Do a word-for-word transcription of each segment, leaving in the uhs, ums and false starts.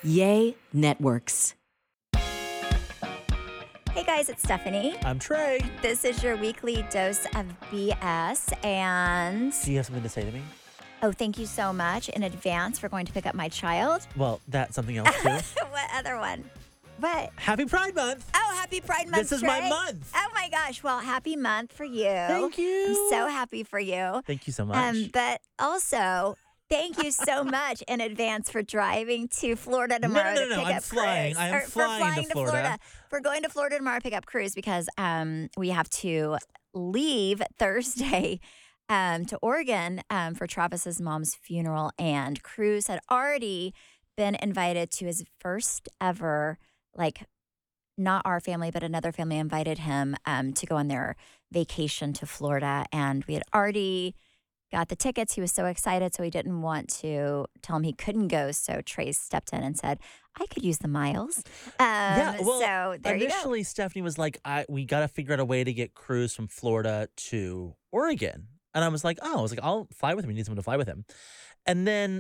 Yay Networks. Hey guys, it's Stephanie. I'm Trey. This is your weekly dose of B S, and Do you have something to say to me? oh, thank you so much in advance for going to pick up my child. Well, that's something else too. What other one? What? Happy Pride Month. Oh, happy Pride Month, This is my Trey. month. Oh my gosh. Well, happy month for you. Thank you. I'm so happy for you. Thank you so much. Um, but also, thank you so much in advance for driving to Florida tomorrow no, to no, pick I'm up flying. Cruz. I am Or for flying to Florida. We're going to Florida tomorrow to pick up Cruz because um, we have to leave Thursday um, to Oregon um, for Travis's mom's funeral. And Cruz had already been invited to his first ever, like, not our family, but another family invited him um, to go on their vacation to Florida. And we had already got the tickets. He was so excited, so he didn't want to tell him he couldn't go. So Trey stepped in and said, I could use the miles. Um, yeah, well, so there you go. initially Stephanie was like, I we got to figure out a way to get Cruz from Florida to Oregon. And I was like, oh, I was like, I'll fly with him. He needs someone to fly with him. And then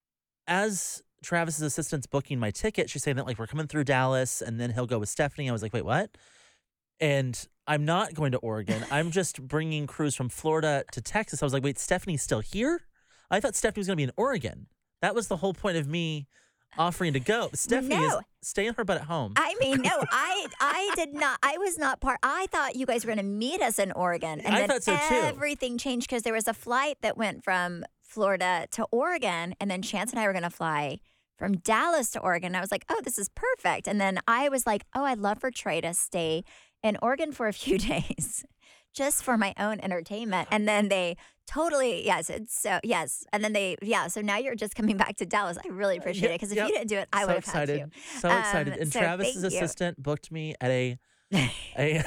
as Travis's assistant's booking my ticket, she's saying that like we're coming through Dallas and then he'll go with Stephanie. I was like, wait, what? And I'm not going to Oregon. I'm just bringing Cruz from Florida to Texas. I was like, wait, Stephanie's still here? I thought Stephanie was going to be in Oregon. That was the whole point of me offering to go. Stephanie No. is staying her butt at home. I mean, no, I I did not. I was not part. I thought you guys were going to meet us in Oregon. And I then thought so, too. everything changed because there was a flight that went from Florida to Oregon. And then Chance and I were going to fly from Dallas to Oregon. I was like, oh, this is perfect. And then I was like, oh, I'd love for Trey to stay in Oregon for a few days just for my own entertainment. And then they totally, yes, it's so, yes. And then they, yeah, so now you're just coming back to Dallas. I really appreciate Yeah, it because if yep. you didn't do it, I so would have excited. had to. So Um, excited. And so Travis's thank you. assistant booked me at a a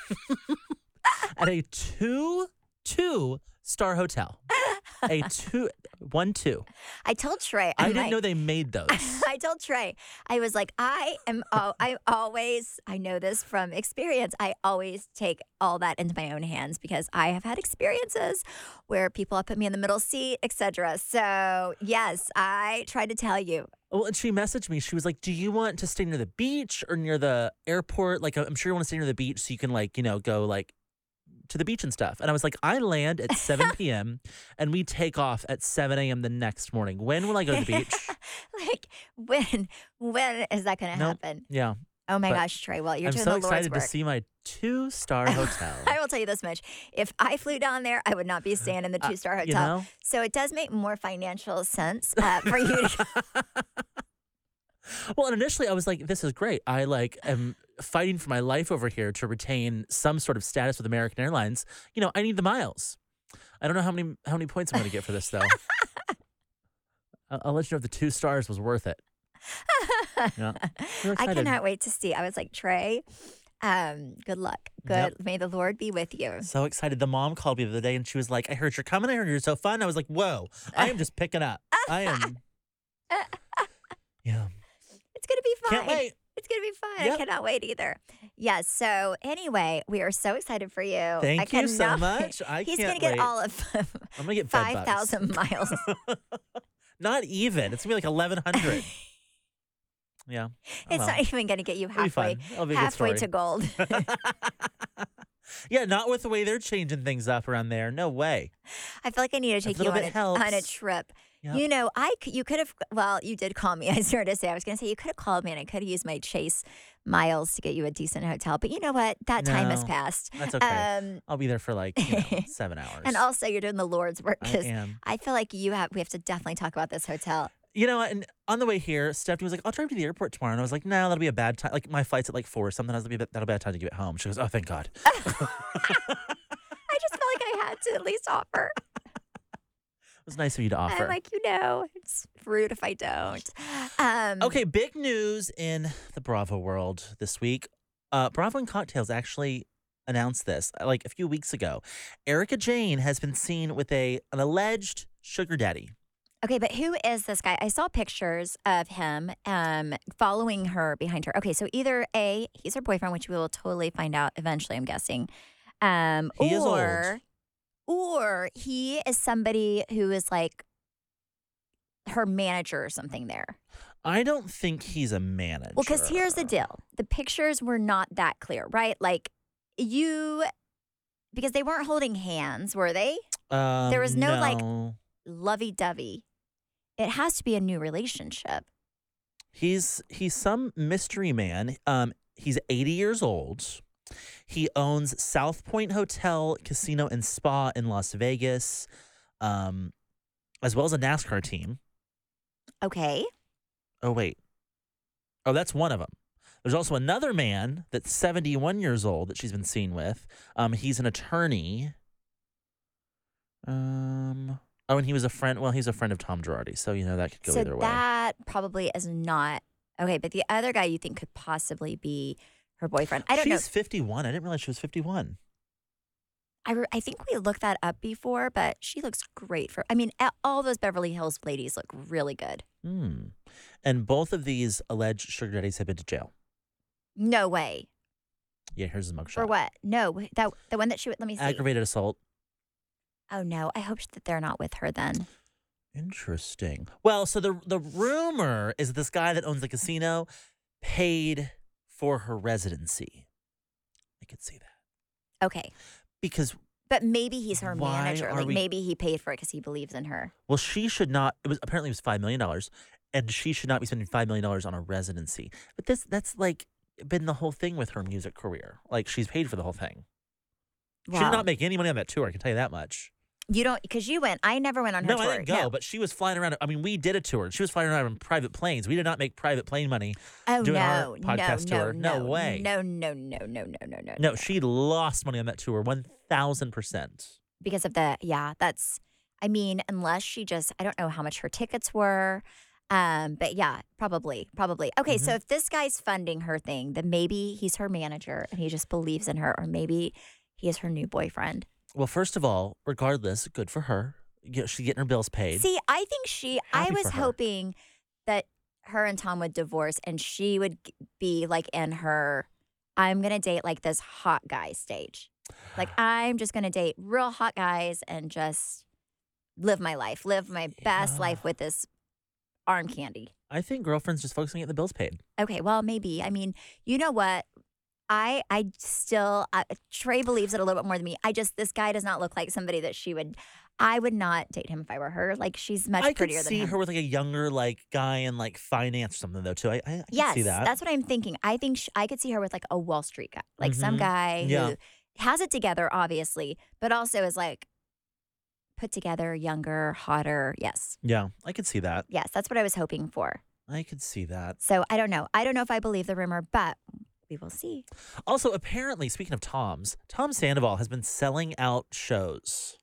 at a two two star hotel. A two one two. I told Trey. I I'm didn't like- know they made those. I told Trey, I was like, I am, oh, I always, I know this from experience. I always take all that into my own hands because I have had experiences where people have put me in the middle seat, et cetera. So yes, I tried to tell you. Well, and she messaged me. She was like, "Do you want to stay near the beach or near the airport? Like, I'm sure you want to stay near the beach so you can like, you know, go like to the beach and stuff." And I was like, "I land at seven p.m. and we take off at seven a.m. the next morning. When will I go to the beach?" Like, when, when is that going to Nope. happen? Yeah. Oh my But gosh, Trey. Well, you're I'm doing so the Lord's excited work. to see my two-star hotel. I will tell you this much. If I flew down there, I would not be staying in the Uh, two-star hotel. you know? So it does make more financial sense uh, for you to Well, and initially I was like, this is great. I like am fighting for my life over here to retain some sort of status with American Airlines. You know, I need the miles. I don't know how many how many points I'm going to get for this though. I'll, I'll let you know if the two stars was worth it. Yeah. We're I excited. cannot wait to see. I was like, Trey, um, good luck. Good. Yep. May the Lord be with you. So excited. The mom called me the other day and she was like, I heard you're coming. I heard you're so fun. I was like, whoa, I am just picking up. I am. Yeah. It's going to be fun. Can't wait. It's going to be fun. I Yep. cannot wait either. Yes. So anyway, we are so excited for you. Thank I you so cannot- much. I He's can't going to get wait. all of I'm going to get five bed bugs. thousand miles. Not even. It's going to be like eleven hundred. Yeah. Oh, It's well. not even going to get you It'll be halfway, fun. It'll be a good halfway story. to gold. Yeah, not with the way they're changing things up around there. No way. I feel like I need to take you little on bit a, helps. on a trip. Yep. You know, I c- you could have, well, you did call me. I started to say, I was going to say, you could have called me and I could have used my Chase miles to get you a decent hotel. But you know what? That time has No, passed. That's okay. Um, I'll be there for like you know, seven hours. and also, you're doing the Lord's work I because am. I feel like you have, we have to definitely talk about this hotel. You know what? And on the way here, Stephanie was like, I'll drive to the airport tomorrow. And I was like, no, that'll be a bad time. Like my flight's at like four or something. That'll be, a- that'll be a bad time to get home. She goes, oh, thank God. I just felt like I had to at least offer. It was nice of you to offer. I'm like, you know, it's rude if I don't. Um, Okay, big news in the Bravo world this week. Uh, Bravo and Cocktails actually announced this uh, like a few weeks ago. Erica Jane has been seen with a an alleged sugar daddy. Okay, but who is this guy? I saw pictures of him um, following her behind her. Okay, so either A, he's her boyfriend, which we will totally find out eventually, I'm guessing. Um, He is or, old. Or he is somebody who is like her manager or something there. I don't think he's a manager. Well, because here's the deal. The pictures were not that clear, right? Like you, because they weren't holding hands, were they? Um, There was no, like, no. Lovey-dovey. It has to be a new relationship. He's he's some mystery man. Um, he's eighty years old. He owns South Point Hotel, Casino, and Spa in Las Vegas, um, as well as a NASCAR team. Okay. Oh, wait. Oh, that's one of them. There's also another man that's seventy-one years old that she's been seen with. Um, he's an attorney. Um. Oh, and he was a friend. Well, he's a friend of Tom Girardi, so you know that could go so either way. that probably is not okay. But the other guy you think could possibly be her boyfriend. I don't she's know. fifty-one. I didn't realize she was fifty-one. I, re- I think we looked that up before, but she looks great for. I mean, a- all those Beverly Hills ladies look really good. Hmm. And both of these alleged sugar daddies have been to jail. No way. Yeah, here's his mugshot. For what? No, that the one that she. Let me see. Aggravated assault. Oh no, I hope that they're not with her then. Interesting. Well, so the the rumor is that this guy that owns the casino paid for her residency. I could see that. Okay, Because, but maybe he's her Why manager. are Like we- maybe he paid for it because he believes in her. well, she should not, it was apparently it was five million dollars, and she should not be spending five million dollars on a residency. But this that's like been the whole thing with her music career. Like, she's paid for the whole thing. She did Wow. not make any money on that tour, I can tell you that much. You don't because you went. I never went on her No, tour. I didn't go, but she was flying around. I mean, we did a tour. She was flying around on private planes. We did not make private plane money. oh doing no, our podcast no, tour. no, No way. No, no, no, no, no, no, no. No, she lost money on that tour, one thousand percent. because of the yeah. That's. I mean, unless she just. I don't know how much her tickets were. Um, but yeah, probably, probably. Okay, so Mhm. if this guy's funding her thing, then maybe he's her manager and he just believes in her, or maybe he is her new boyfriend. Well, first of all, regardless, good for her. You know, she's getting her bills paid. See, I think she. I Happy was for her. hoping that her and Tom would divorce, and she would g- be like in her. I'm gonna date like this hot guy stage. Like I'm just gonna date real hot guys and just live my life, live my best Yeah. life with this arm candy. I think girlfriend's just focusing on getting the bills paid. Okay, well maybe. I mean, you know what? I I still uh, Trey believes it a little bit more than me. I just this guy does not look like somebody that she would. I would not date him if I were her. Like she's much I could prettier see than him. her with like a younger like guy in like finance or something though too. I I, I can Yes, see that. that's what I'm thinking. I think sh- I could see her with like a Wall Street guy, like some Mhm. guy Yeah. who has it together, obviously, but also is like put together, younger, hotter. Yes, Yeah, I could see that. yes, that's what I was hoping for. I could see that. So I don't know. I don't know if I believe the rumor, but we will see. Also, apparently, speaking of Tom's, Tom Sandoval has been selling out shows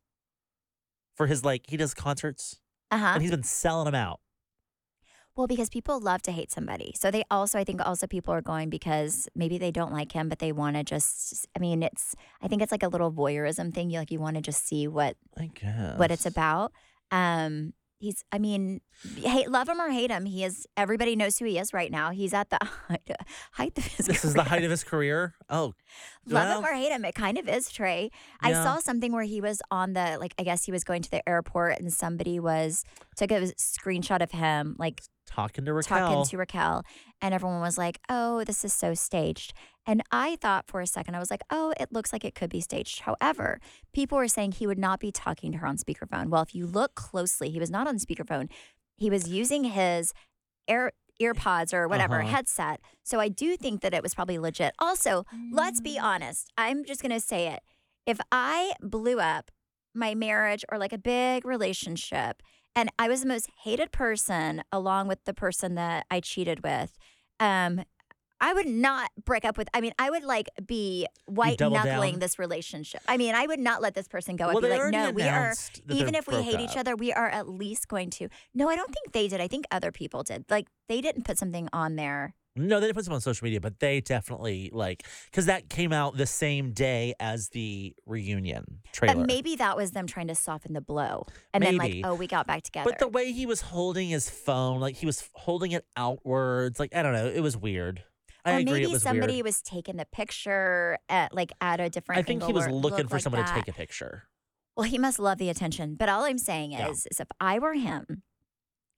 for his like he does concerts Uh huh. and he's been selling them out. Well, because people love to hate somebody. So they also, I think, also people are going because maybe they don't like him, but they want to just. I mean, it's. I think it's like a little voyeurism thing. You like you want to just see what I guess what it's about. Um, he's. I mean, hate love him or hate him, he is. Everybody knows who he is right now. He's at the height, height of his. This is the height of his career. Oh, Love well, him or hate him, it kind of is, Trey. I Yeah. saw something where he was on the like. I guess he was going to the airport, and somebody was took a screenshot of him like. talking to Raquel. talking to Raquel, and everyone was like, "Oh, this is so staged." And I thought for a second, I was like, "Oh, it looks like it could be staged." However, people were saying he would not be talking to her on speakerphone. Well, if you look closely, he was not on speakerphone. He was using his air earpods or whatever Uh-huh. headset. So I do think that it was probably legit. Also, let's be honest. I'm just gonna say it. If I blew up my marriage or like a big relationship, and I was the most hated person along with the person that I cheated with, um, I would not break up with. I mean, I would like be white double knuckling down? this relationship. I mean, I would not let this person go. I'd Well, be they like, already no, we are. announced that Even they're if we broke hate each up. other, we are at least going to. No, I don't think they did. I think other people did. Like they didn't put something on there. No, they didn't put them on social media, but they definitely like because that came out the same day as the reunion trailer. But maybe that was them trying to soften the blow, and then Maybe. like, oh, we got back together. But the way he was holding his phone, like he was holding it outwards, like I don't know, it was weird. I or agree, maybe it was somebody weird. was taking the picture at like at a different. I think he angle was where it looking looked for like someone that. to take a picture. Well, he must love the attention. But all I'm saying Yeah. is, is if I were him,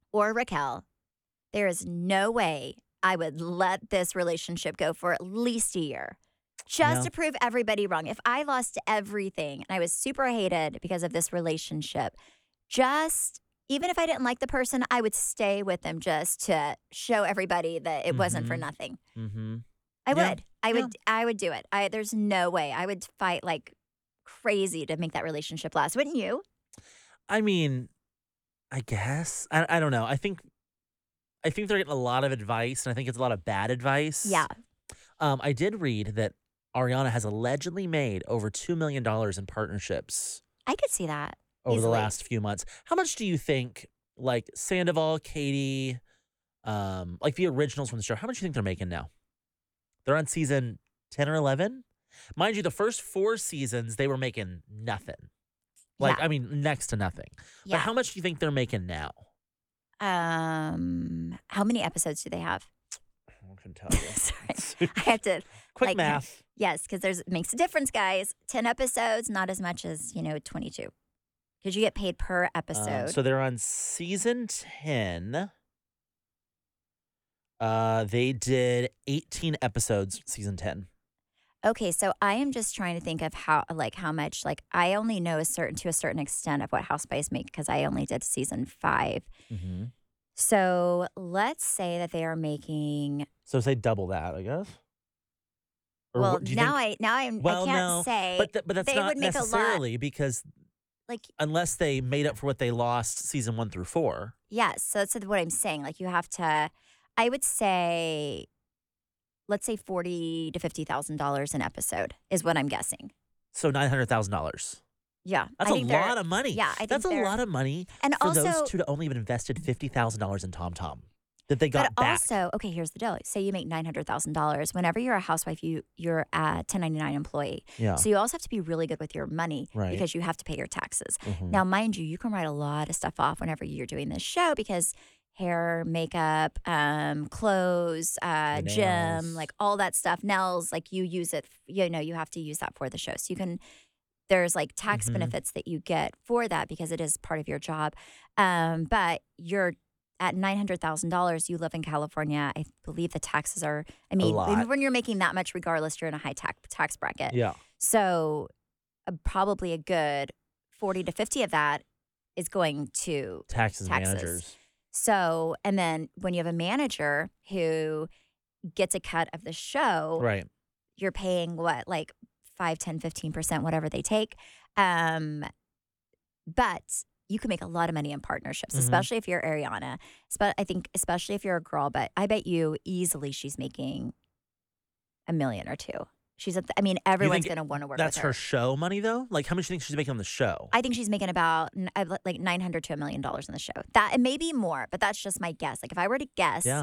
or Raquel, there is no way I would let this relationship go for at least a year. Just Yeah. to prove everybody wrong. If I lost everything and I was super hated because of this relationship, just even if I didn't like the person, I would stay with them just to show everybody that it wasn't for Mhm. nothing. Mm-hmm. I Yeah. would. I would I would do it. I there's no way. I would fight like crazy to make that relationship last. Wouldn't you? I mean, I guess. I, I don't know. I think I think they're getting a lot of advice, and I think it's a lot of bad advice. Yeah. Um, I did read that Ariana has allegedly made over two million dollars in partnerships I could see that. over the Easily. last few months. How much do you think, like Sandoval, Katie, um, like the originals from the show, how much do you think they're making now? They're on season ten or eleven. Mind you, the first four seasons, they were making nothing. Like, Yeah. I mean, next to nothing. But Yeah. how much do you think they're making now? Um how many episodes do they have? I can tell you. Sorry. I have to Quick like, math. yes, because there's it makes a difference, guys. Ten episodes, not as much as, you know, twenty-two. Because you get paid per Um, episode. so they're on season ten. Uh, they did eighteen episodes, season ten. Okay, so I am just trying to think of how, like, how much, like, I only know a certain, to a certain extent of what Housewives make because I only did season five. Mm-hmm. So let's say that they are making, So say double that, I guess. Or well, what- do you now think, I, now I'm, well, I can't no, say, but th- but that's they not would make a lot. necessarily because like, unless they made up for what they lost season one through four. yes, so that's what I'm saying. Like, you have to, I would say, let's say forty to fifty thousand dollars an episode is what I'm guessing. So nine hundred thousand dollars. Yeah, That's I a think they're- lot of money. Yeah, I think That's a they're- lot of money And for also, those two to only have invested fifty thousand dollars in Tom Tom that they got but back. also, okay, here's the deal. Say you make nine hundred thousand dollars. Whenever you're a housewife, you you're a ten ninety-nine employee. yeah. So you also have to be really good with your money Right. because you have to pay your taxes. Mhm. Now, mind you, you can write a lot of stuff off whenever you're doing this show because hair, makeup, um, clothes, uh, The gym, nails. like all that stuff. Nails, like you use it, you know, you have to use that for the show. So you can, there's like tax Mhm. benefits that you get for that because it is part of your job. Um, but you're at nine hundred thousand dollars, you live in California. I believe the taxes are, I mean, lot. when you're making that much, regardless, you're in a high tax tax bracket. Yeah. So uh, probably a good forty to fifty of that is going to Taxes, Taxes. managers. so, and then when you have a manager who gets a cut of the show, Right. you're paying what, like five, ten, fifteen percent, whatever they take. Um, but you can make a lot of money in partnerships, Mhm. especially if you're Ariana. But I think, especially if you're a girl, but I bet you easily she's making a million or two. She's at, the, I mean, everyone's think going to want to work That's with her her. show money, though? Like, how much do you think she's making on the show? I think she's making about n- uh, like nine hundred to a million dollars on the show. That it may be more, but that's just my guess. Like if I were to guess, yeah.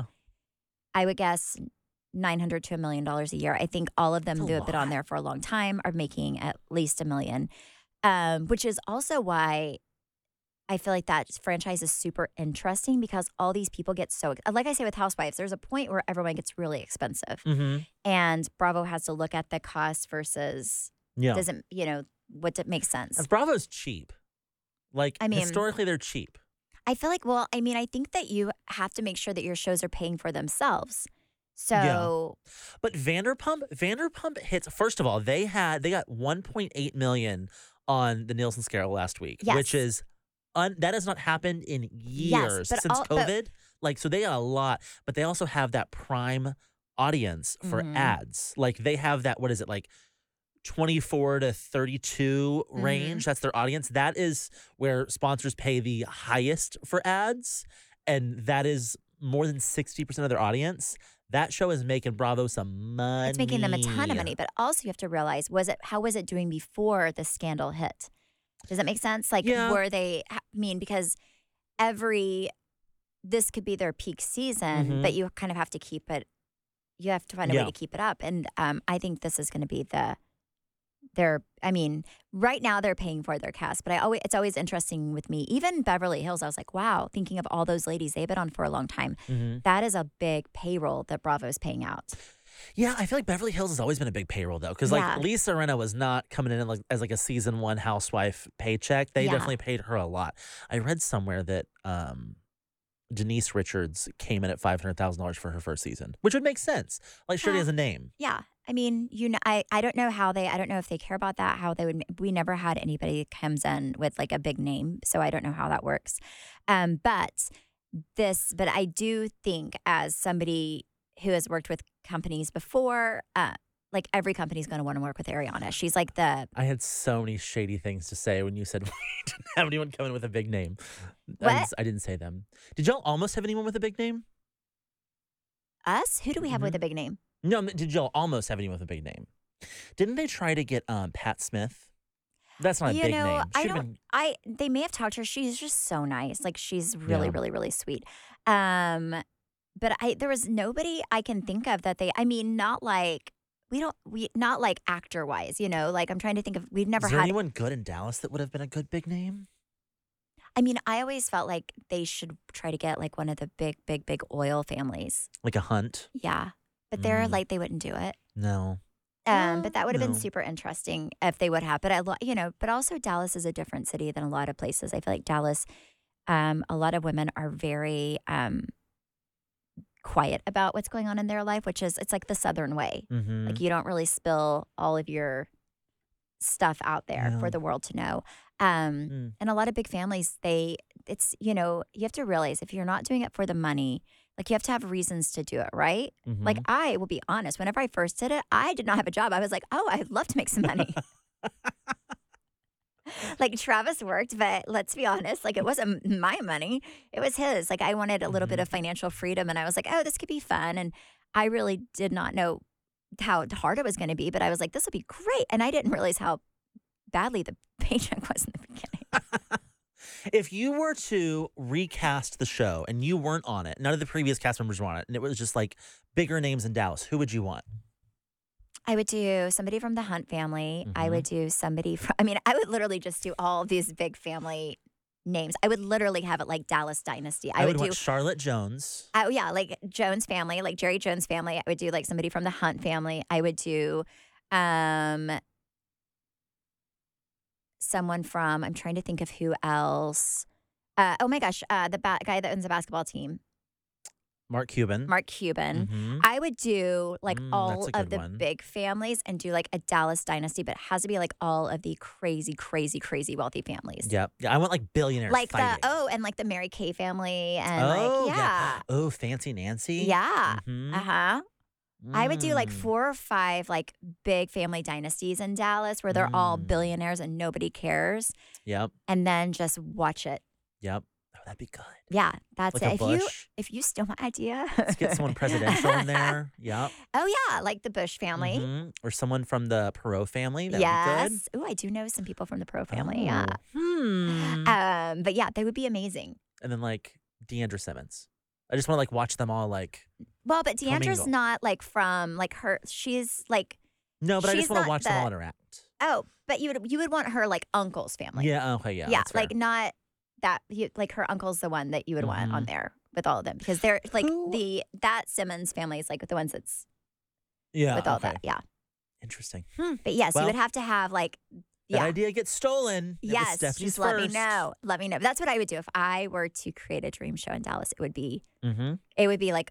I would guess nine hundred to a million dollars a year. I think all of them That's a who have been on lot. there for a long time are making at least a million, um, which is also why I feel like that franchise is super interesting because all these people get so, like I say with Housewives, there's a point where everyone gets really expensive. Mm-hmm. And Bravo has to look at the cost versus, Yeah. doesn't, you know, what it makes sense. And Bravo's cheap. Like, I mean- historically, they're cheap. I feel like, well, I mean, I think that you have to make sure that your shows are paying for themselves. So, But Vanderpump, Vanderpump hits. First of all, they had they got one point eight million on the Nielsen scale last week, Yes. which is un, that has not happened in years but since all- but- COVID. Like, so they got a lot, but they also have that prime audience for Mhm. ads. Like, they have that. What is it like? twenty-four to thirty-two Mm-hmm. range. That's their audience. That is where sponsors pay the highest for ads, and that is more than sixty percent of their audience. That show is making Bravo some money. it's making them a ton of money. But also, you have to realize, was it how was it doing before the scandal hit? Does that make sense? Like, Yeah. were they? I mean, because every this could be their peak season, Mhm. but you kind of have to keep it. You have to find a Yeah. way to keep it up, and um, I think this is going to be the. Their, I mean, right now they're paying for their cast, but I always it's always interesting with me. Even Beverly Hills, I was like, wow, thinking of all those ladies they've been on for a long time. Mhm. That is a big payroll that Bravo's paying out. Yeah, I feel like Beverly Hills has always been a big payroll though, because like Yeah. Lisa Rinna was not coming in like, as like a season one housewife paycheck. They Yeah. definitely paid her a lot. I read somewhere that um, Denise Richards came in at five hundred thousand dollars for her first season, which would make sense. Like, she already Well, has a name. Yeah. I mean, you know, I, I don't know how they, I don't know if they care about that, how they would, we never had anybody that comes in with like a big name. So I don't know how that works. Um, but this, but I do think as somebody who has worked with companies before, uh, like every company's going to want to work with Ariana. She's like the, I had so many shady things to say when you said we didn't have anyone come in with a big name. I What? didn't, I didn't say them. Did y'all almost have anyone with a big name? us. Who do we have with Mhm. a big name? No, did y'all almost have anyone with a big name? Didn't they try to get um, Pat Smith? That's not a You big know, name. I Should've don't. been- I they may have talked to her. She's just so nice. Like she's really, Yeah. really, really sweet. Um, but I there was nobody I can think of that they. I mean, not like we don't we not like actor wise. You know, like I'm trying to think of. We've never Is there had. anyone good in Dallas that would have been a good big name? I mean, I always felt like they should try to get like one of the big, big, big oil families. Like a Hunt? Yeah, but they're Mm. like they wouldn't do it. No. Um, Uh, but that would have no. been super interesting if they would have. But I, lo- you know, but also Dallas is a different city than a lot of places. I feel like Dallas, um, a lot of women are very um, quiet about what's going on in their life, which is it's like the Southern way. Mm-hmm. Like you don't really spill all of your stuff out there Yeah. for the world to know. Um, Mm. and a lot of big families, they, it's you know, you have to realize if you're not doing it for the money, like you have to have reasons to do it, right? Mm-hmm. Like I will be honest, whenever I first did it, I did not have a job. I was like, oh, I'd love to make some money. Like Travis worked, but let's be honest, like it wasn't my money. It was his. Like I wanted a little bit Mhm. of financial freedom and I was like, oh, this could be fun. And I really did not know how hard it was going to be, but I was like, this will be great. And I didn't realize how badly the paycheck was in the beginning. If you were to recast the show and you weren't on it, none of the previous cast members were on it, and it was just like bigger names in Dallas, who would you want? I would do somebody from the Hunt family. I Mhm. would do somebody from, I mean, I would literally just do all of these big family names. I would literally have it like Dallas Dynasty. I, I, would, would do, want Charlotte Jones. oh yeah, like Jones family, like Jerry Jones family. I would do like somebody from the Hunt family. I would do um, someone from, I'm trying to think of who else. Uh, oh my gosh, uh, the ba- guy that owns the basketball team, Mark Cuban. Mark Cuban. Mhm. I would do like Mm, all that's a of good the one. big families and do like a Dallas dynasty, but it has to be like all of the crazy, crazy, crazy wealthy families. Yep. Yeah, I want like billionaires Like fighting. the oh, and like the Mary Kay family and Oh, like yeah. Oh, Fancy Nancy. Yeah. Mhm. Uh-huh. I would do like Mm. four or five like big family dynasties in Dallas where they're all Mm. billionaires and nobody cares. Yep. And then just watch it. Yep. Oh, that'd be good. Yeah, that's Like it. a If you Bush. if you steal my idea. Let's get someone presidential in there. Yep. Oh yeah, like the Bush family. Mhm. Or someone from the Perot family. That'd Yes. be good. Ooh, I do know some people from the Pro family. Yeah. Oh, Hmm. Um, but yeah, they would be amazing. and then like Deandra Simmons. I just want to like watch them all like. Well, but Deandra's Commingle. not like from like her. She's like No, but I She's just want not to watch them the- all interact. oh, but you would you would want her like uncle's family. Yeah. Okay. Yeah. yeah, that's fair. like not that you, like her uncle's the one that you would want on Mhm. there with all of them because they're like Who- the that Simmons family is like the ones that's yeah. with all okay. that. Yeah, Interesting. Hmm. but yes, Well, you would have to have like That yeah. idea gets stolen. It was Yes, Stephanie's just let me first. know. Let me know. That's what I would do if I were to create a dream show in Dallas. It would be Mm-hmm. it would be like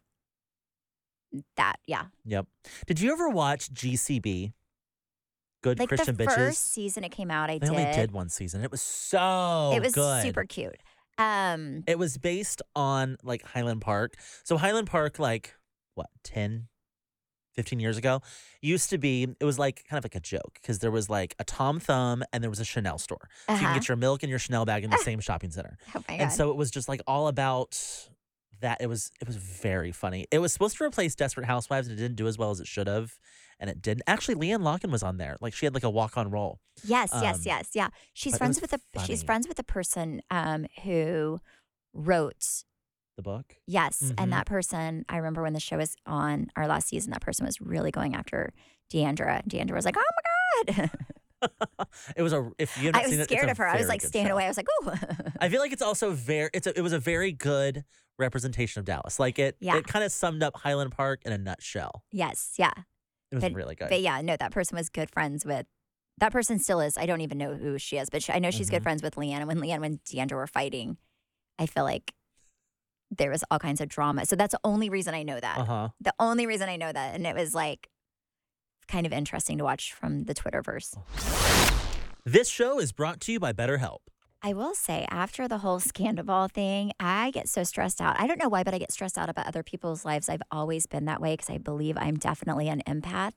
that. Yeah, Yep. Did you ever watch G C B? Good like Christian the Bitches. first season it came out, I they did. only did one season. It was so it was good. super cute. Um, It was based on like Highland Park. So Highland Park, like what, ten, fifteen years ago, used to be, it was like kind of like a joke because there was like a Tom Thumb and there was a Chanel store. So you Uh-huh. can get your milk and your Chanel bag in the same shopping center. oh my And god. so it was just like all about that. It was it was very funny. It was supposed to replace Desperate Housewives and it didn't do as well as it should have. And it didn't. Actually, Leanne Locken was on there. Like she had like a walk on role. Yes, yes, Um, yes, yeah. She's but it friends was with a she's funny. friends with a person um who wrote The book. yes, Mhm. and that person I remember when the show was on our last season, that person was really going after Deandra. Deandra was like, "Oh my god!" It was a. If you haven't I was seen it, scared it's a of her. I was very like good staying show. away. I was like, "Ooh." I feel like it's also very. It's a, it was a very good representation of Dallas. Like it. Yeah. It kind of summed up Highland Park in a nutshell. yes, yeah, It was But- really good. but yeah, no, that person was good friends with. That person still is. I don't even know who she is, but she, I know she's good Mhm. friends with Leanne. And when Leanne and Deandra were fighting, I feel like there was all kinds of drama. So that's the only reason I know that. Uh-huh. The only reason I know that. And it was like kind of interesting to watch from the Twitterverse. This show is brought to you by BetterHelp. I will say, after the whole Scandal thing, I get so stressed out. I don't know why, but I get stressed out about other people's lives. I've always been that way because I believe I'm definitely an empath.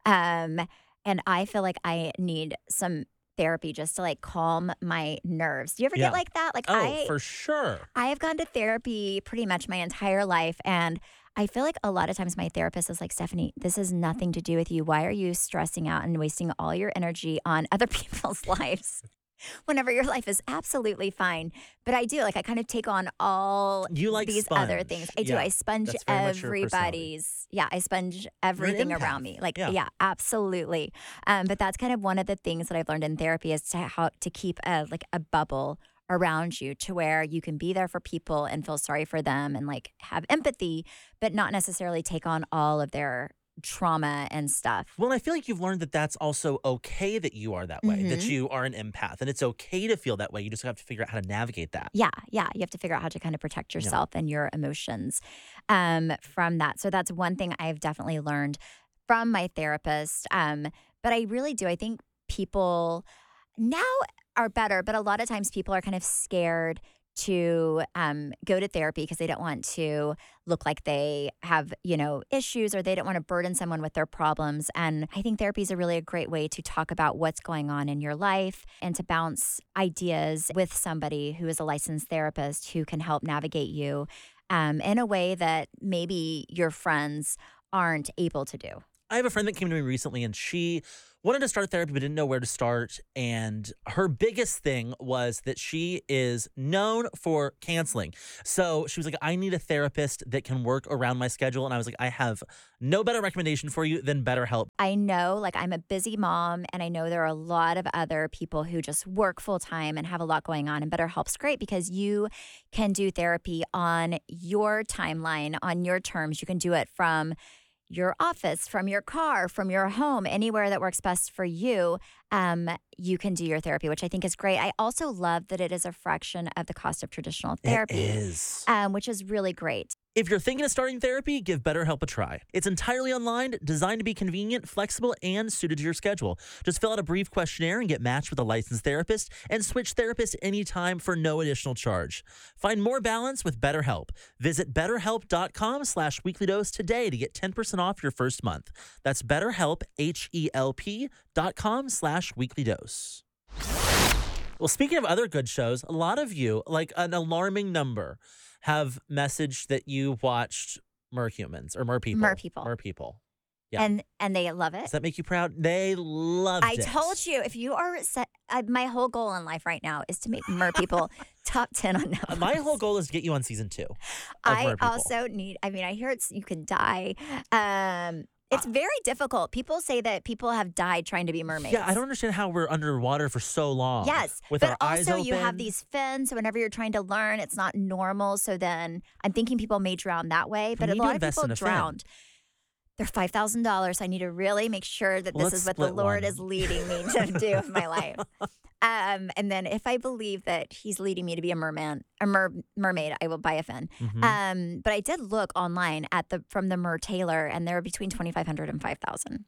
Um, and I feel like I need some therapy just to like calm my nerves. Do you ever Yeah. get like that? Like Oh, I, for sure. I have gone to therapy pretty much my entire life, and I feel like a lot of times my therapist is like, Stephanie, this has nothing to do with you. Why are you stressing out and wasting all your energy on other people's lives whenever your life is absolutely fine? But I do, like, I kind of take on all You like these sponge. other things. I do. Yeah, I sponge that's very much your everybody's, yeah, I sponge everything empath. around me. Like, yeah, Yeah. absolutely. Um, but that's kind of one of the things that I've learned in therapy is to how to keep a like a bubble around you to where you can be there for people and feel sorry for them and like have empathy, but not necessarily take on all of their trauma and stuff. Well, I feel like you've learned that that's also okay that you are that way, that Mhm. you are an empath, and it's okay to feel that way. You just have to figure out how to navigate that. Yeah, yeah. You have to figure out how to kind of protect yourself and your emotions um, from that. So that's one thing I've definitely learned from my therapist. Um, but I really do. I think people now are better, but a lot of times people are kind of scared to um, go to therapy because they don't want to look like they have, you know, issues, or they don't want to burden someone with their problems. And I think therapy is a really a great way to talk about what's going on in your life and to bounce ideas with somebody who is a licensed therapist who can help navigate you um, in a way that maybe your friends aren't able to do. I have a friend that came to me recently, and she wanted to start therapy but didn't know where to start. And her biggest thing was that she is known for canceling. So she was like, I need a therapist that can work around my schedule. And I was like, I have no better recommendation for you than BetterHelp. I know, like, I'm a busy mom, and I know there are a lot of other people who just work full time and have a lot going on. And BetterHelp's great because you can do therapy on your timeline, on your terms. You can do it from your office, from your car, from your home, anywhere that works best for you. Um, you can do your therapy, which I think is great. I also love that it is a fraction of the cost of traditional therapy, It is. um, which is really great. If you're thinking of starting therapy, give BetterHelp a try. It's entirely online, designed to be convenient, flexible, and suited to your schedule. Just fill out a brief questionnaire and get matched with a licensed therapist, and switch therapists anytime for no additional charge. Find more balance with BetterHelp. Visit betterhelp.com slash weeklydose today to get ten percent off your first month. That's BetterHelp, H-E-L-P dot com slash weeklydose. Well, speaking of other good shows, a lot of you, like an alarming number, have messaged that you watched Merhumans or Merpeople. Merpeople. Merpeople. Yeah. And and they love it. Does that make you proud? They loved I it. told you, if you are set, uh, my whole goal in life right now is to make Mer People top ten on Netflix. Uh, My whole goal is to get you on season two. Of I Merpeople. also need, I mean, I hear it's, you can die. Um, it's very difficult. People say that people have died trying to be mermaids. Yeah, I don't understand how we're underwater for so long. Yes, with but our eyes also you have open. these fins. So whenever you're trying to learn, it's not normal. So then I'm thinking people may drown that way. But We a need to lot of invest people in a fin. drowned. They're five thousand dollars. So I need to really make sure that Well, this let's is what the split Lord one. is leading me to do with my life. Um, and then if I believe that He's leading me to be a merman, a mer- mermaid, I will buy a fin. Mhm. Um, but I did look online at the from the Mer Taylor, and they're between twenty five hundred and five thousand.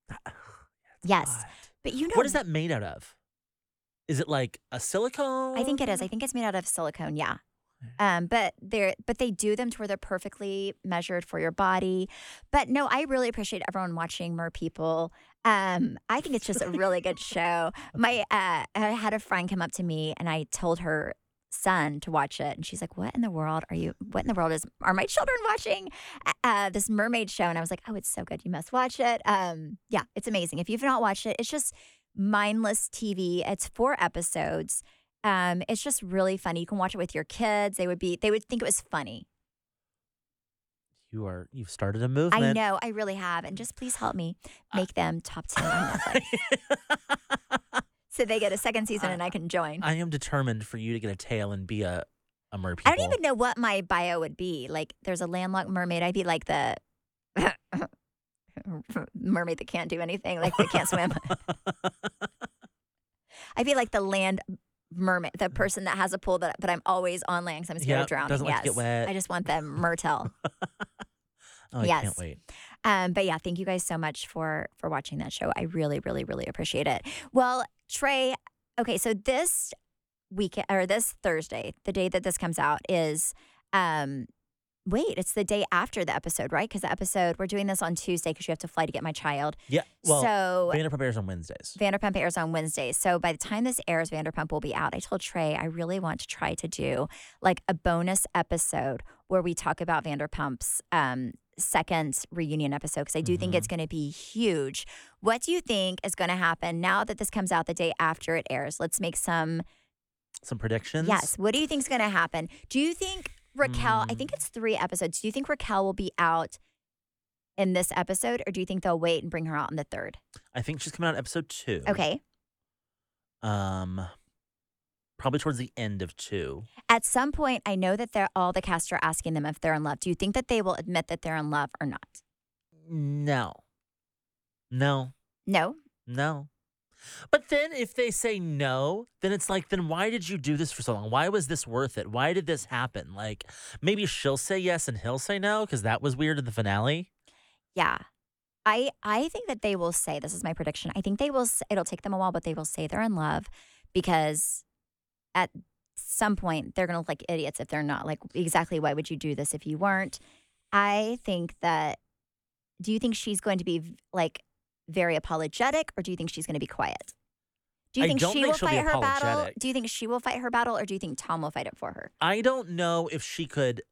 Yes, God. but you know What is that made out of? Is it like a silicone? I think it is. I think it's made out of silicone. Yeah. Um, but they're but they do them to where they're perfectly measured for your body. But no, I really appreciate everyone watching Mer People. Um, I think it's just a really good show. My uh, I had a friend come up to me and I told her son to watch it, and she's like, "What in the world are you? What in the world is are my children watching uh, this mermaid show?" And I was like, "Oh, it's so good. You must watch it." Um, yeah, it's amazing. If you've not watched it, it's just mindless T V. It's four episodes. Um, it's just really funny. You can watch it with your kids. They would be, they would think it was funny. You are. You've started a movement. I know, I really have, and just please help me make them top ten on Netflix, so they get a second season and I can join. I am determined for you to get a tail and be a a mer I don't even know what my bio would be. Like, there's a landlocked mermaid. I'd be like the mermaid that can't do anything, like that can't swim. I'd be like the land mermaid, the person that has a pool, that, but I'm always on land because I'm scared Yep, of drowning. doesn't like yes. to get wet. I just want the Myrtle. Oh, I Yes. can't wait. Um, but yeah, thank you guys so much for for watching that show. I really, really, really appreciate it. Well, Trey, okay, so this weekend or this Thursday, the day that this comes out is um wait, it's the day after the episode, right? Because the episode, we're doing this on Tuesday because you have to fly to get my child. Yeah. Well, so Vanderpump airs on Wednesdays. Vanderpump airs on Wednesdays. So by the time this airs, Vanderpump will be out. I told Trey I really want to try to do like a bonus episode where we talk about Vanderpump's um, second reunion episode because I do mm-hmm. think it's going to be huge. What do you think is going to happen now that this comes out the day after it airs? Let's make some some predictions. Yes. What do you think is going to happen? Do you think Raquel? Mm. I think it's three episodes. Do you think Raquel will be out in this episode, or do you think they'll wait and bring her out in the third? I think she's coming out in episode two. Okay. Um, probably towards the end of two. At some point, I know that they're all the cast are asking them if they're in love. Do you think that they will admit that they're in love or not? No. No. No? No. But then if they say no, then it's like, then why did you do this for so long? Why was this worth it? Why did this happen? Like, maybe she'll say yes and he'll say no because that was weird in the finale. Yeah. I I think that they will say, this is my prediction, I think they will, it'll take them a while, but they will say they're in love because at some point they're going to look like idiots if they're not. Like, exactly why would you do this if you weren't? I think that, do you think she's going to be like very apologetic, or do you think she's going to be quiet? Do you think she think will fight her apologetic. battle? Do you think she will fight her battle, or do you think Tom will fight it for her? I don't know if she could.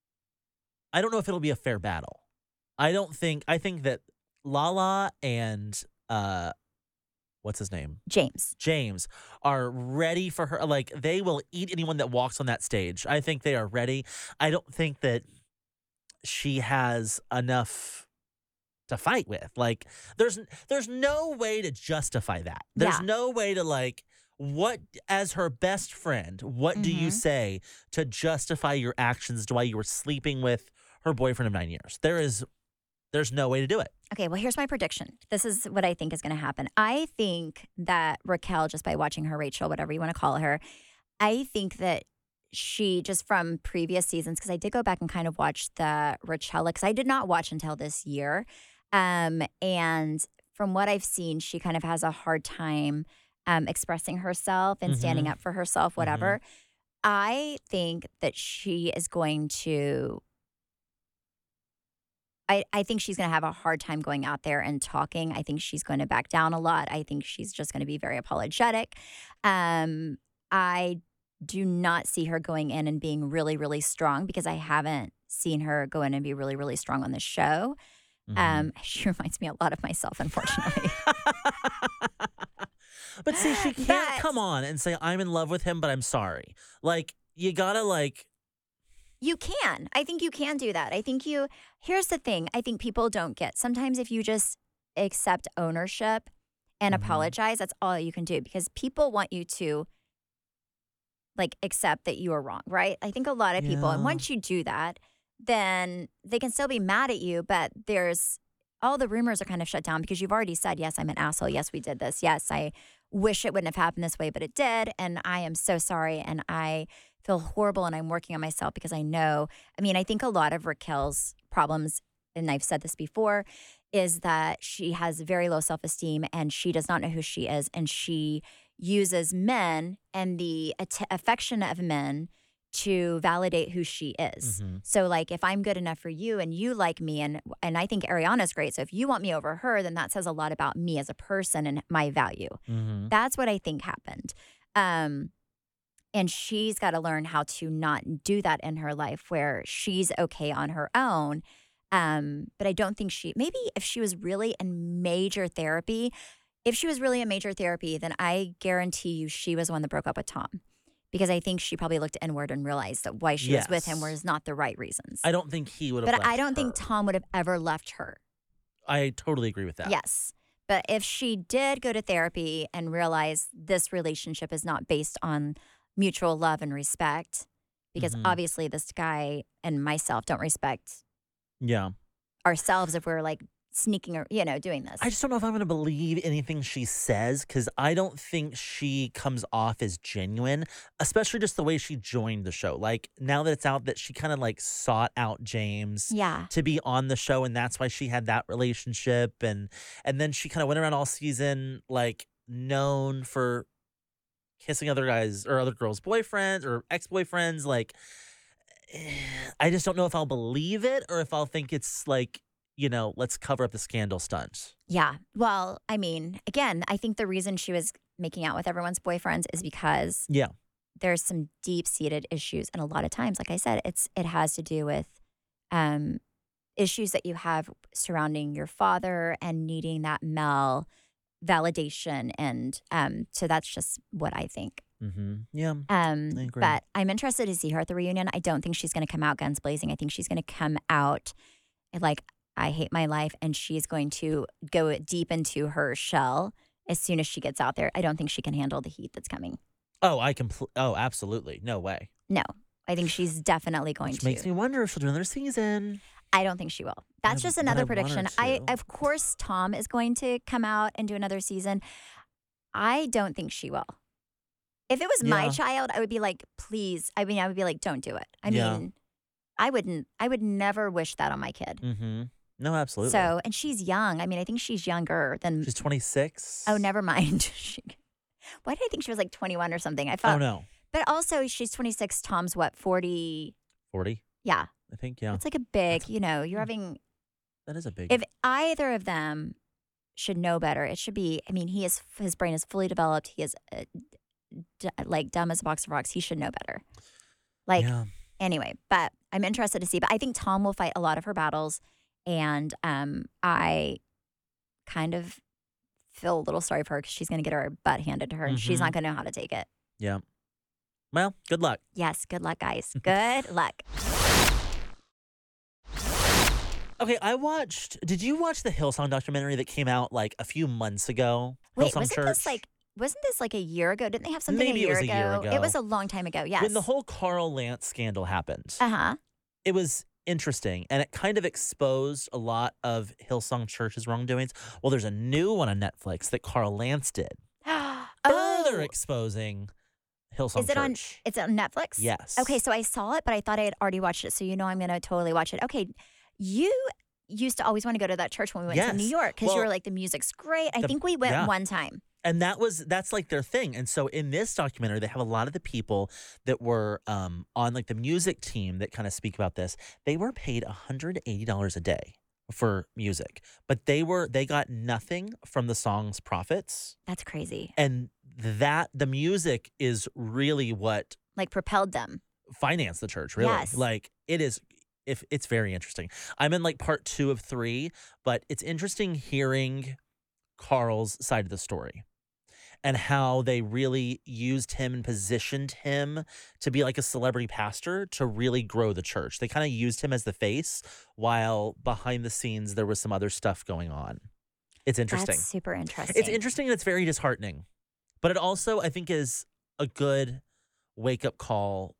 I don't know if it'll be a fair battle. I don't think. I think that Lala and uh, what's his name? James. James are ready for her. Like, they will eat anyone that walks on that stage. I think they are ready. I don't think that she has enough to fight with. Like, there's there's no way to justify that. There's Yeah. no way to, like, what, as her best friend, what do you Mhm. say to justify your actions to why you were sleeping with her boyfriend of nine years? There is, there's no way to do it. Okay, well, here's my prediction. This is what I think is going to happen. I think that Raquel, just by watching her, Rachel, whatever you want to call her, I think that she, just from previous seasons, because I did go back and kind of watch the Rachella, because I did not watch until this year. Um, and from what I've seen, she kind of has a hard time um, expressing herself and standing Mhm. up for herself, whatever. I think that she is going to, I, I think she's going to have a hard time going out there and talking. I think she's going to back down a lot. I think she's just going to be very apologetic. Um, I do not see her going in and being really, really strong, because I haven't seen her go in and be really, really strong on the show. Mhm. Um, she reminds me a lot of myself, unfortunately. But see, she can't But- come on and say, I'm in love with him, but I'm sorry. Like, you gotta, like, You can. I think you can do that. I think you, here's the thing I think people don't get. Sometimes if you just accept ownership and Mhm. apologize, that's all you can do, because people want you to like accept that you are wrong, right? I think a lot of people, and Yeah. once you do that, then they can still be mad at you, but there's all the rumors are kind of shut down because you've already said, yes, I'm an asshole. Yes, we did this. Yes, I wish it wouldn't have happened this way, but it did. And I am so sorry. And I feel horrible, and I'm working on myself because I know, I mean, I think a lot of Raquel's problems, and I've said this before, is that she has very low self-esteem and she does not know who she is. And she uses men and the att- affection of men to validate who she is. Mhm. So like, if I'm good enough for you and you like me, and and I think Ariana's great, so if you want me over her, then that says a lot about me as a person and my value. Mhm. That's what I think happened. Um, and she's got to learn how to not do that in her life, where she's okay on her own. Um, but I don't think she, maybe if she was really in major therapy, if she was really in major therapy, then I guarantee you she was the one that broke up with Tom. Because I think she probably looked inward and realized that why she was with him Yes. was not the right reasons. I don't think he would have but left I don't think her. Tom would have ever left her. I totally agree with that. Yes. But if she did go to therapy and realize this relationship is not based on mutual love and respect, because Mhm. obviously this guy and myself don't respect Yeah. ourselves if we're like sneaking or, you know, doing this. I just don't know if I'm going to believe anything she says because I don't think she comes off as genuine, especially just the way she joined the show. Like now that it's out that she kind of like sought out James yeah. to be on the show, and that's why she had that relationship, and and then she kind of went around all season like known for kissing other guys or other girls' boyfriends or ex-boyfriends. Like I just don't know if I'll believe it or if I'll think it's like, you know, let's cover up the scandal stunt. Yeah. Well, I mean, again, I think the reason she was making out with everyone's boyfriends is because Yeah. there's some deep-seated issues. And a lot of times, like I said, it's it has to do with um, issues that you have surrounding your father and needing that male validation. And um, so that's just what I think. Mm-hmm. Yeah. Um, I agree. but I'm interested to see her at the reunion. I don't think she's going to come out guns blazing. I think she's going to come out like, I hate my life, and she's going to go deep into her shell as soon as she gets out there. I don't think she can handle the heat that's coming. Oh, I compl- Oh, absolutely. No way. No, I think she's definitely going Which to. makes me wonder if she'll do another season. I don't think she will. That's I- just but I another want her prediction. I, to. of course, Tom is going to come out and do another season. I don't think she will. If it was my Yeah. child, I would be like, please. I mean, I would be like, don't do it. I Yeah. mean, I wouldn't. I would never wish that on my kid. Mm-hmm. No, absolutely. So, and she's young. I mean, I think she's younger than. She's twenty-six. Oh, never mind. She, why did I think she was like twenty-one or something? I thought. Oh, no. But also, she's twenty-six. Tom's what, forty? forty, Yeah. I think. Yeah. It's like a big, you know, you're having. That is a big. If either of them should know better, it should be. I mean, he is. His brain is fully developed. He is uh, d- like dumb as a box of rocks. He should know better. Like yeah. anyway, but I'm interested to see. But I think Tom will fight a lot of her battles, and um, I kind of feel a little sorry for her because she's going to get her butt handed to her, and she's Mhm. not going to know how to take it. Yeah. Well, good luck. Yes, good luck, guys. Good luck. Okay, I watched. Did you watch the Hillsong documentary that came out like a few months ago? Wait, Hillsong wasn't Church. this like wasn't this like a year ago? Didn't they have something Maybe a it year was a ago? year ago. It was a long time ago. Yes. When the whole Carl Lance scandal happened? uh huh. It was interesting, and it kind of exposed a lot of Hillsong Church's wrongdoings. Well, there's a new one on Netflix that Carl Lance did, further oh, exposing Hillsong is it on? Church. It's on Netflix. Yes. Okay, so I saw it, but I thought I had already watched it. So you know, I'm gonna totally watch it. Okay, you used to always want to go to that church when we went to Yes. New York because you Well, were like, the music's great. I the- think we went yeah. one time. And that was that's like their thing. And so in this documentary, they have a lot of the people that were um, on like the music team that kind of speak about this. They were paid one hundred eighty dollars a day for music, but they were they got nothing from the song's profits. That's crazy. And that the music is really what Like propelled them. financed the church. Really, Yes. like it is. If it's very interesting. I'm in like part two of three, but it's interesting hearing Carl's side of the story and how they really used him and positioned him to be like a celebrity pastor to really grow the church. They kind of used him as the face while behind the scenes there was some other stuff going on. It's interesting. That's super interesting. It's interesting and it's very disheartening. But it also, I think, is a good wake-up call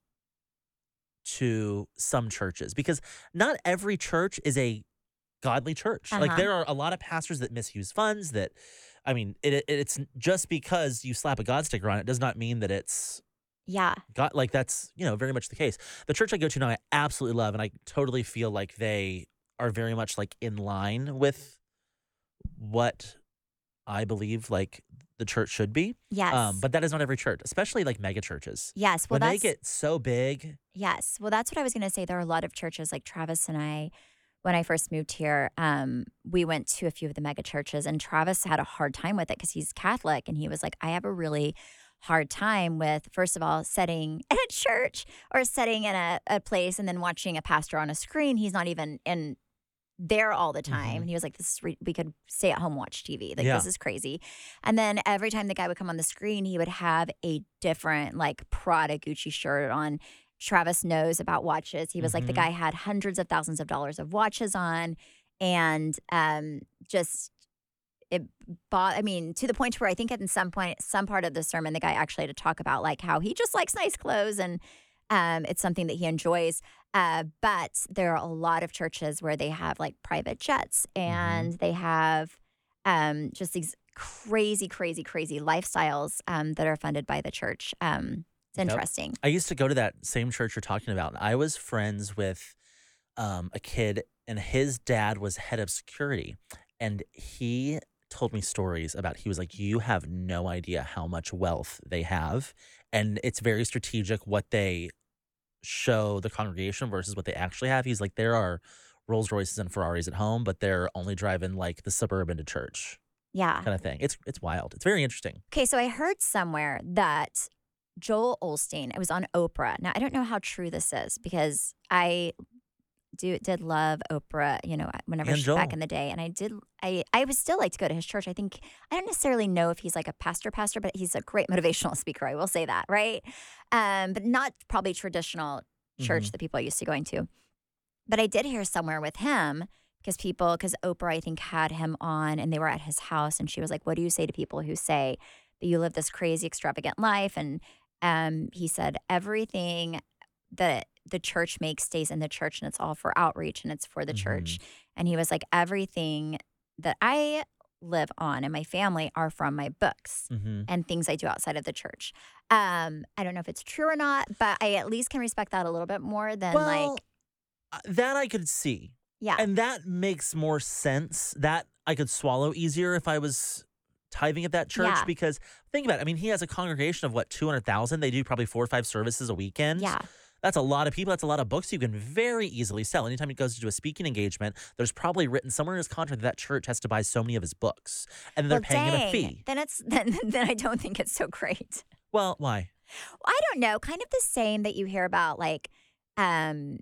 to some churches because not every church is a godly church. Like Uh-huh. there are a lot of pastors that misuse funds that, I mean, it, it it's just because you slap a God sticker on it does not mean that it's Yeah. God. Like that's, you know, very much the case. The church I go to now, I absolutely love, and I totally feel like they are very much like in line with what I believe like the church should be. Yes. Um, but that is not every church, especially like mega churches. yes. Well, when they that's get so big, yes. Well, that's what I was going to say. There are a lot of churches like Travis and I. When I first moved here, um, we went to a few of the mega churches, and Travis had a hard time with it because he's Catholic, and he was like, "I have a really hard time with, first of all, sitting in a church or sitting in a, a place and then watching a pastor on a screen. He's not even in there all the time." Mhm. And he was like, "This is re- we could stay at home watch T V. Like Yeah. this is crazy." And then every time the guy would come on the screen, he would have a different like Prada Gucci shirt on. Travis knows about watches. He was like, the Mhm. guy had hundreds of thousands of dollars of watches on, and um, just it bought. I mean, to the point where I think at some point, some part of the sermon, the guy actually had to talk about like how he just likes nice clothes and Um, it's something that he enjoys. Uh, but there are a lot of churches where they have like private jets and Mm-hmm. they have um, just these crazy, crazy, crazy lifestyles um, that are funded by the church. Um, it's Yep. interesting. I used to go to that same church you're talking about. And I was friends with um, a kid, and his dad was head of security. And he told me stories about, he was like, you have no idea how much wealth they have. And it's very strategic what they show the congregation versus what they actually have. He's like, there are Rolls Royces and Ferraris at home, but they're only driving like the Suburban to church Yeah. kind of thing. It's it's wild. It's very interesting. Okay, so I heard somewhere that Joel Osteen, it was on Oprah. Now, I don't know how true this is because I do did love Oprah, you know, whenever And she, back Joel. in the day. And I did, I, I would still like to go to his church. I think, I don't necessarily know if he's like a pastor, pastor, but he's a great motivational speaker. I will say that, right? Um, but not probably traditional church Mhm. that people are used to going to. But I did hear somewhere with him because people, because Oprah, I think, had him on and they were at his house. And she was like, what do you say to people who say that you live this crazy, extravagant life? And um, he said, everything that the church makes stays in the church and it's all for outreach and it's for the church. And he was like, everything that I live on and my family are from my books Mm-hmm. and things I do outside of the church. Um, I don't know if it's true or not, but I at least can respect that a little bit more than Well, like, uh, that I could see. yeah. And that makes more sense. That I could swallow easier if I was tithing at that church. Yeah. Because think about it. I mean, he has a congregation of what, two hundred thousand? They do probably four or five services a weekend. Yeah. That's a lot of people. That's a lot of books you can very easily sell. Anytime he goes to do a speaking engagement, there's probably written somewhere in his contract that that church has to buy so many of his books. And they're Well, paying him a dang. fee. Then it's then then I don't think it's so great. Well, why? I don't know, kind of the same that you hear about like um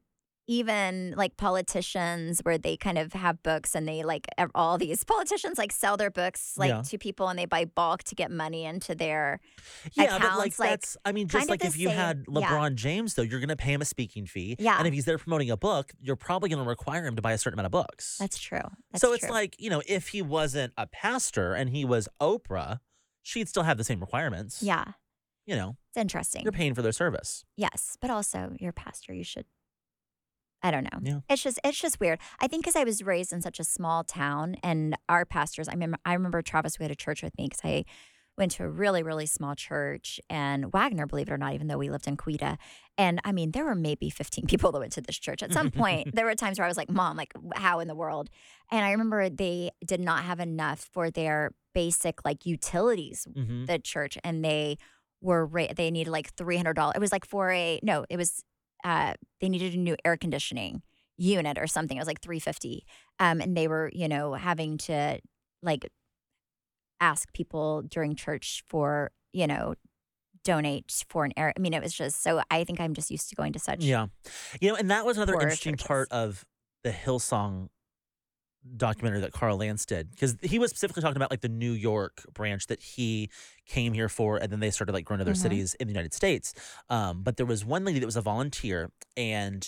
even like politicians where they kind of have books and they like ev- all these politicians like sell their books like Yeah. to people and they buy bulk to get money into their Yeah, but like accounts, like, that's, I mean, kind just of like the if you same- had yeah. LeBron James, though, you're going to pay him a speaking fee. Yeah. And if he's there promoting a book, you're probably going to require him to buy a certain amount of books. That's true. That's so it's true. like, you know, if he wasn't a pastor and he was Oprah, she'd still have the same requirements. Yeah. You know, It's interesting. you're paying for their service. Yes, but also you're a pastor. You should. I don't know. Yeah. It's just it's just weird. I think because I was raised in such a small town, and our pastors. I remember I remember Travis who had a church with me because I went to a really really small church, and Wagner, believe it or not, even though we lived in Quita, and I mean there were maybe fifteen people that went to this church. At some point, there were times where I was like, "Mom, like how in the world?" And I remember they did not have enough for their basic like utilities, Mm-hmm. the church, and they were ra- they needed like three hundred dollars. It was like for a no, it was uh, they needed a new air conditioning unit or something. It was like three fifty, um, and they were you know having to like ask people during church for you know donate for an air. I mean, it was just so. I think I'm just used to going to such. Yeah. You know, and that was another Poor interesting churches. part of the Hillsong documentary that Carl Lance did, because he was specifically talking about like the New York branch that he came here for, and then they started like growing to other Mhm. cities in the United States. Um, but there was one lady that was a volunteer, and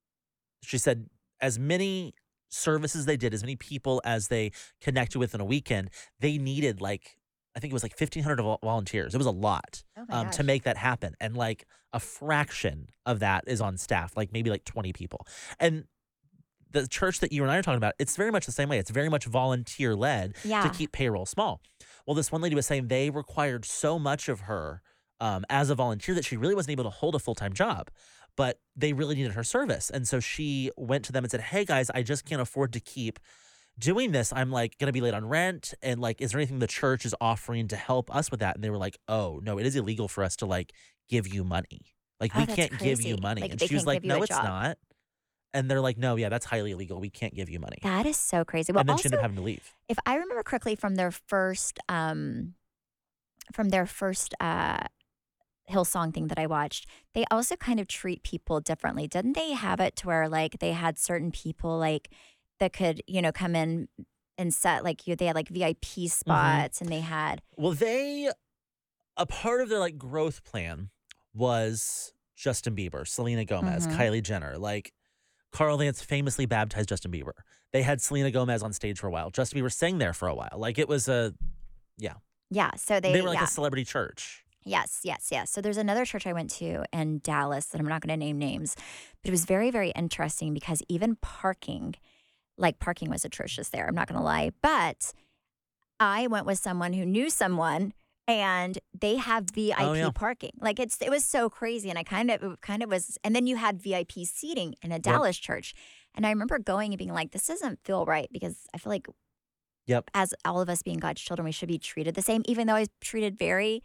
she said as many services they did, as many people as they connected with in a weekend, they needed like I think it was like fifteen hundred vol- volunteers. It was a lot Oh my um, gosh. to make that happen, and like a fraction of that is on staff, like maybe like twenty people, and the church that you and I are talking about, it's very much the same way. It's very much volunteer led Yeah. to keep payroll small. Well, this one lady was saying they required so much of her um, as a volunteer that she really wasn't able to hold a full time job, but they really needed her service. And so she went to them and said, "Hey guys, I just can't afford to keep doing this. I'm like going to be late on rent. And like, is there anything the church is offering to help us with that?" And they were like, "Oh, no, it is illegal for us to like give you money. Like, Oh, we that's can't give you crazy. money." Like, and they she was can't like, give you "No, a it's job." not." And they're like, "No, yeah, that's highly illegal. We can't give you money." That is so crazy. Well, and then also, she ended up having to leave. if I remember correctly from their first um from their first uh Hillsong thing that I watched, they also kind of treat people differently. Didn't they have it to where like they had certain people like that could, you know, come in and set like you they had like V I P spots and they had Well, they, a part of their like growth plan was Justin Bieber, Selena Gomez, Mhm. Kylie Jenner. Like Carl Lance famously baptized Justin Bieber. They had Selena Gomez on stage for a while. Justin Bieber sang there for a while. Like it was a, yeah, so they, they, were like yeah. a celebrity church. Yes, yes, yes. So there's another church I went to in Dallas that I'm not going to name names, but it was very, very interesting because even parking, like parking was atrocious there. I'm not going to lie. But I went with someone who knew someone and they have V I P Oh, yeah. parking. Like it's it was so crazy. And I kind of it kind of was and then you had V I P seating in a Dallas church. And I remember going and being like, this doesn't feel right because I feel like Yep. as all of us being God's children, we should be treated the same, even though I was treated very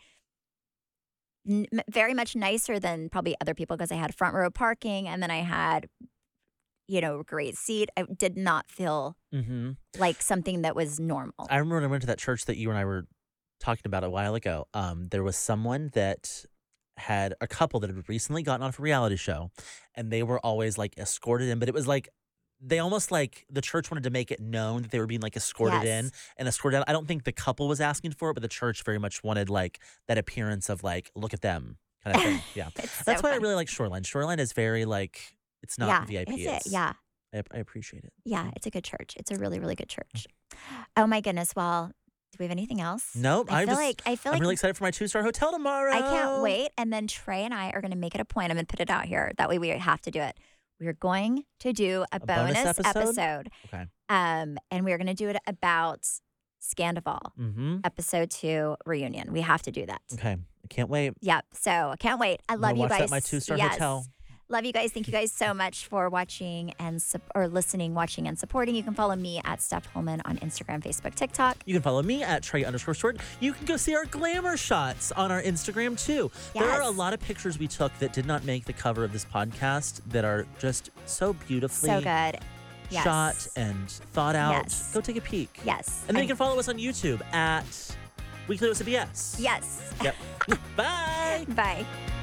n- m- very much nicer than probably other people because I had front row parking and then I had, you know, a great seat. I did not feel Mm-hmm. like something that was normal. I remember when I went to that church that you and I were talking about a while ago. Um, there was someone that had a couple that had recently gotten off a reality show, and they were always like escorted in, but it was like they almost like the church wanted to make it known that they were being like escorted Yes. in and escorted out. I don't think the couple was asking for it, but the church very much wanted like that appearance of like, look at them kind of thing. Yeah. It's so That's why I fun. really like Shoreline. Shoreline is very like, it's not yeah, V I P. is it? it's- Yeah, I, I appreciate it. yeah, it's a good church. It's a really, really good church. Oh my goodness. Well, do we have anything else? Nope. I I feel just, like I feel I'm like really excited for my two star hotel tomorrow. I can't wait. And then Trey and I are going to make it a point. I'm going to put it out here. That way we have to do it. We're going to do a, bonus bonus, episode? episode. Okay. Um, and we're going to do it about Scandival, Mm-hmm. episode two reunion. We have to do that. Okay. I can't wait. Yep. So I can't wait. I I'm love gonna you watch guys. that at my two-star Yes. hotel. Love you guys. Thank you guys so much for watching and sup- or listening, watching, and supporting. You can follow me at Steph Holman on Instagram, Facebook, TikTok. You can follow me at Trey underscore short. You can go see our glamour shots on our Instagram too. There are a Yes. lot of pictures we took that did not make the cover of this podcast that are just so beautifully So good. Yes. shot and thought out. Yes. Go take a peek. Yes. And then I'm- you can follow us on YouTube at Weekly with C B S. Yes. Yep. Bye. Bye.